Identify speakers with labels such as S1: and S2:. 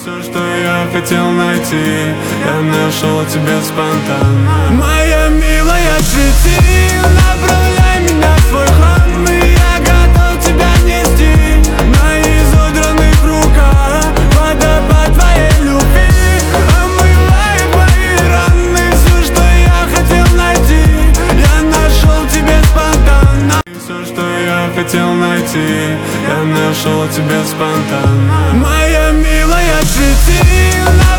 S1: Все, что я хотел найти, я нашел тебя спонтанно. Моя милая джити, направляй меня в свой храм, и я готов тебя нести на изодранных руках. Водопад твоей любви омывает мои раны. Все, что я хотел найти, я нашел тебя спонтанно. Все, что я хотел найти, я нашел тебя спонтанно. Моя милая джити.